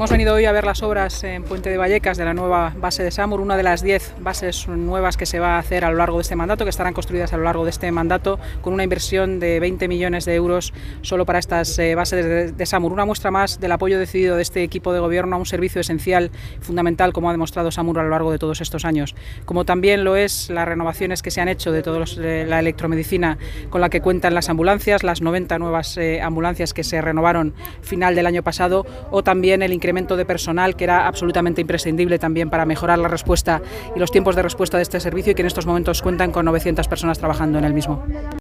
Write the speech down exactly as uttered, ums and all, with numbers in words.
Hemos venido hoy a ver las obras en Puente de Vallecas de la nueva base de SAMUR, una de las diez bases nuevas que se va a hacer a lo largo de este mandato, que estarán construidas a lo largo de este mandato, con una inversión de veinte millones de euros solo para estas eh, bases de, de SAMUR. Una muestra más del apoyo decidido de este equipo de gobierno a un servicio esencial, fundamental, como ha demostrado SAMUR a lo largo de todos estos años. Como también lo es las renovaciones que se han hecho de toda eh, la electromedicina con la que cuentan las ambulancias, las noventa nuevas eh, ambulancias que se renovaron final del año pasado, o también el incremento de personal, que era absolutamente imprescindible también para mejorar la respuesta y los tiempos de respuesta de este servicio, y que en estos momentos cuentan con novecientas personas trabajando en el mismo.